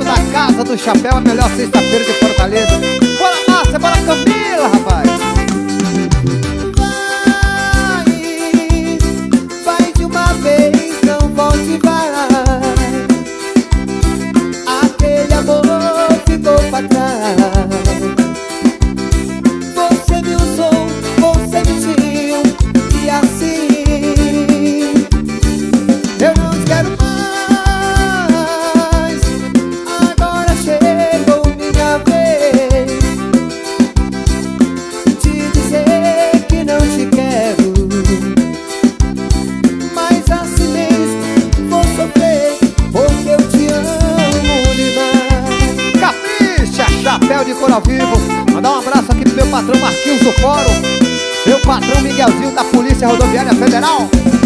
direto da Casa do Chapéu, a melhor sexta-feira de Fortaleza. Bora Márcia, bora Camila, rapaz. Vai de uma vez, não volte, vai. Aquele amor ficou pra trás. Você me usou, você mentiu, e assim eu não te quero mais. Agora chegou minha vez de dizer que não te quero. Mas assim mesmo vou sofrer, porque eu te amo demais. Capricha, Chapéu de Couro ao Vivo. Mandar um abraço aqui pro meu patrão Marquinhos do Fórum, meu patrão Miguelzinho da Polícia Rodoviária Federal.